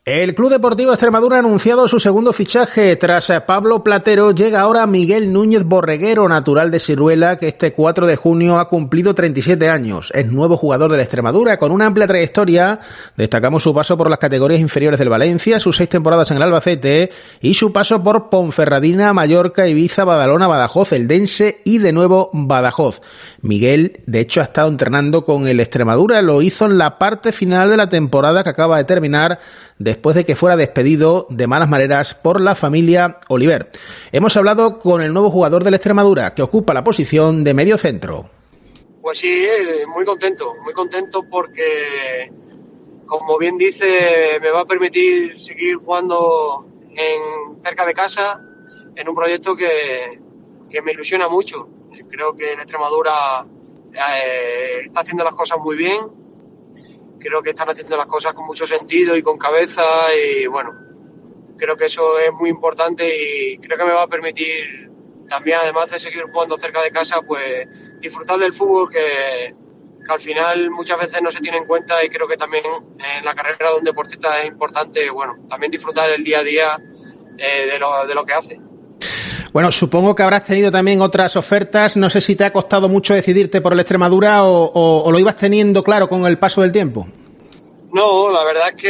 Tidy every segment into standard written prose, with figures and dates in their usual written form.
El Club Deportivo Extremadura ha anunciado su segundo fichaje. Tras Pablo Platero, llega ahora Miguel Núñez Borreguero, natural de Siruela, que este 4 de junio ha cumplido 37 años. Es nuevo jugador del Extremadura, con una amplia trayectoria. Destacamos su paso por las categorías inferiores del Valencia, sus 6 temporadas en el Albacete y su paso por Ponferradina, Mallorca, Ibiza, Badalona, Badajoz, Eldense y de nuevo Badajoz. Miguel, de hecho, ha estado entrenando con el Extremadura. Lo hizo en la parte final de la temporada que acaba de terminar, después de que fuera despedido de malas maneras por la familia Oliver. Hemos hablado con el nuevo jugador del Extremadura, que ocupa la posición de medio centro. Pues sí, muy contento porque, como bien dice, me va a permitir seguir jugando cerca de casa en un proyecto que me ilusiona mucho. Creo que el Extremadura está haciendo las cosas muy bien. Creo que están haciendo las cosas con mucho sentido y con cabeza y bueno, creo que eso es muy importante y creo que me va a permitir también, además de seguir jugando cerca de casa, pues disfrutar del fútbol que al final muchas veces no se tiene en cuenta, y creo que también en la carrera de un deportista es importante, bueno, también disfrutar el día a día de lo que hace. Bueno, supongo que habrás tenido también otras ofertas. No sé si te ha costado mucho decidirte por el Extremadura o lo ibas teniendo claro con el paso del tiempo. No, la verdad es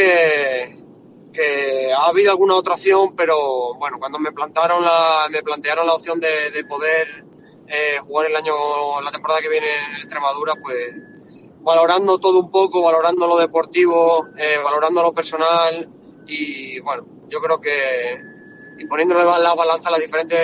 que ha habido alguna otra opción, pero bueno, cuando me plantearon la opción de poder jugar la temporada que viene en el Extremadura, pues valorando todo un poco, valorando lo deportivo, valorando lo personal y bueno, yo creo que y poniéndole la balanza a las diferentes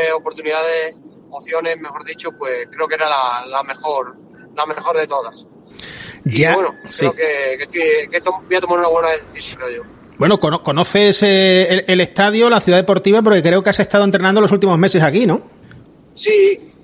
opciones, mejor dicho, pues creo que era la mejor de todas. Ya, y bueno, sí. Creo que voy a tomar una buena decisión, creo yo. Bueno, conoces el estadio, la ciudad deportiva, porque creo que has estado entrenando los últimos meses aquí, ¿no? Sí,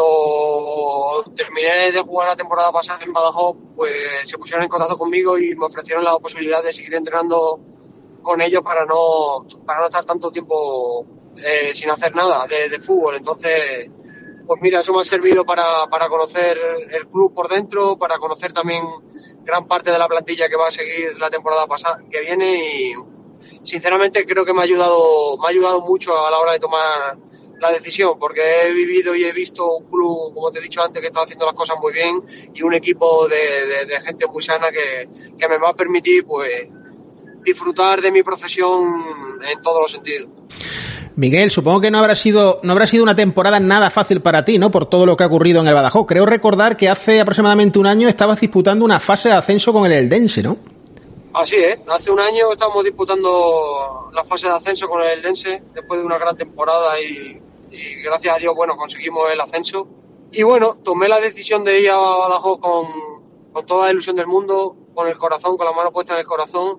cuando terminé de jugar la temporada pasada en Badajoz, pues se pusieron en contacto conmigo y me ofrecieron la posibilidad de seguir entrenando con ellos para no estar tanto tiempo sin hacer nada de fútbol. Entonces, pues mira, eso me ha servido para conocer el club por dentro, para conocer también gran parte de la plantilla que va a seguir la temporada pasada que viene, y sinceramente creo que me ha ayudado mucho a la hora de tomar la decisión, porque he vivido y he visto un club, como te he dicho antes, que está haciendo las cosas muy bien, y un equipo de gente muy sana que me va a permitir pues disfrutar de mi profesión en todos los sentidos. Miguel, supongo que no habrá sido una temporada nada fácil para ti, ¿no? Por todo lo que ha ocurrido en el Badajoz. Creo recordar que hace aproximadamente un año estabas disputando una fase de ascenso con el Eldense, ¿no? Así es, hace un año estábamos disputando la fase de ascenso con el Eldense después de una gran temporada y gracias a Dios, bueno, conseguimos el ascenso. Y bueno, tomé la decisión de ir a Badajoz con toda la ilusión del mundo, con el corazón, con la mano puesta en el corazón.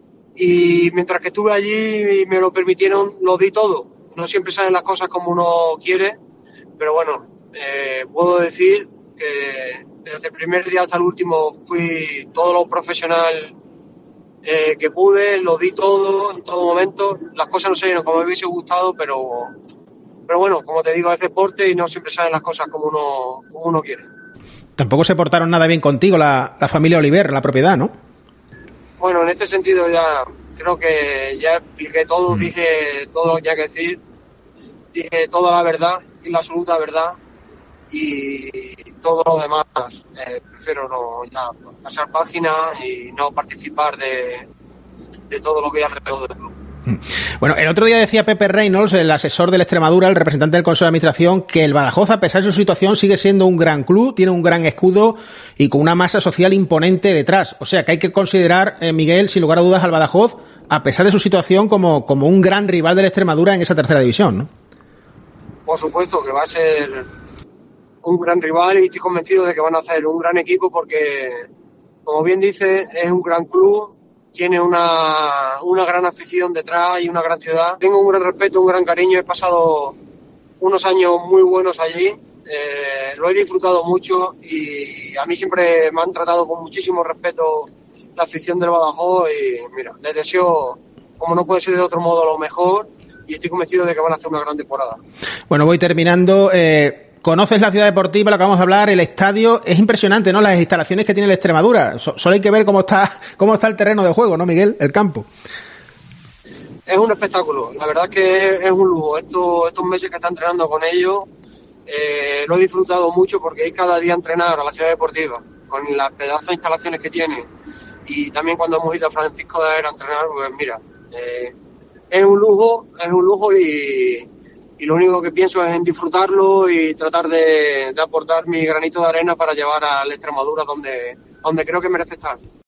Y mientras que estuve allí y me lo permitieron, lo di todo. No siempre salen las cosas como uno quiere, pero bueno, puedo decir que desde el primer día hasta el último fui todo lo profesional que pude, lo di todo en todo momento. Las cosas no se dieron como me hubiese gustado, pero bueno, como te digo, es deporte y no siempre salen las cosas como uno quiere. Tampoco se portaron nada bien contigo la familia Oliver, la propiedad, ¿no? Bueno, en este sentido ya creo que ya expliqué todo, dije todo lo que tenía que decir, dije toda la verdad y la absoluta verdad, y todo lo demás prefiero no ya pasar página y no participar de todo lo que hay alrededor del club. Bueno, el otro día decía Pepe Reynolds, el asesor del Extremadura, el representante del Consejo de Administración, que el Badajoz, a pesar de su situación, sigue siendo un gran club, tiene un gran escudo y con una masa social imponente detrás. O sea, que hay que considerar, Miguel, sin lugar a dudas, al Badajoz, a pesar de su situación, como un gran rival del Extremadura en esa tercera división, ¿no? Por supuesto que va a ser un gran rival y estoy convencido de que van a hacer un gran equipo porque, como bien dice, es un gran club. Tiene una gran afición detrás y una gran ciudad. Tengo un gran respeto, un gran cariño. He pasado unos años muy buenos allí. Lo he disfrutado mucho y a mí siempre me han tratado con muchísimo respeto la afición del Badajoz. Y mira, les deseo, como no puede ser de otro modo, lo mejor, y estoy convencido de que van a hacer una gran temporada. Bueno, voy terminando. Conoces la ciudad deportiva, lo que vamos a hablar, el estadio. Es impresionante, ¿no? Las instalaciones que tiene el Extremadura. Solo hay que ver cómo está el terreno de juego, ¿no, Miguel? El campo. es un espectáculo. La verdad es que es un lujo. Estos meses que está entrenando con ellos, lo he disfrutado mucho porque ir cada día a entrenar a la ciudad deportiva, con las pedazos de instalaciones que tiene, y también cuando hemos ido a Francisco de Aera a entrenar, pues mira, es un lujo y lo único que pienso es en disfrutarlo y tratar de aportar mi granito de arena para llevar a la Extremadura donde creo que merece estar.